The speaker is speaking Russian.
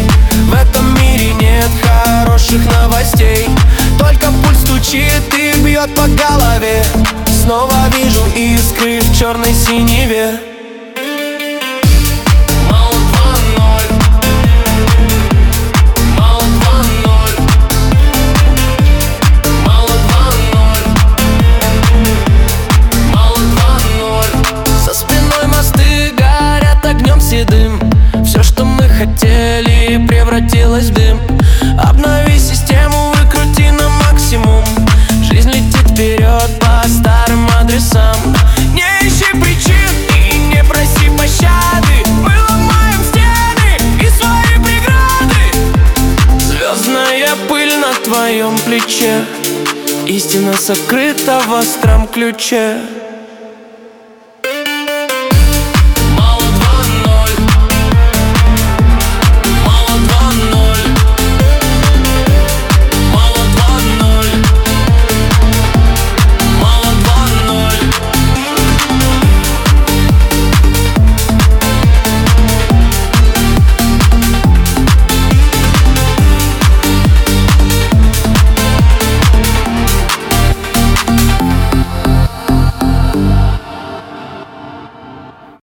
В этом мире нет хороших новостей, только пульс стучит и бьет по голове. Снова вижу искры в черной синеве. Все, что мы хотели, превратилось в дым. Обнови систему, выкрути на максимум. Жизнь летит вперед по старым адресам. Не ищи причин и не проси пощады. Мы ломаем стены и свои преграды. Звездная пыль на твоем плече, истина сокрыта в остром ключе.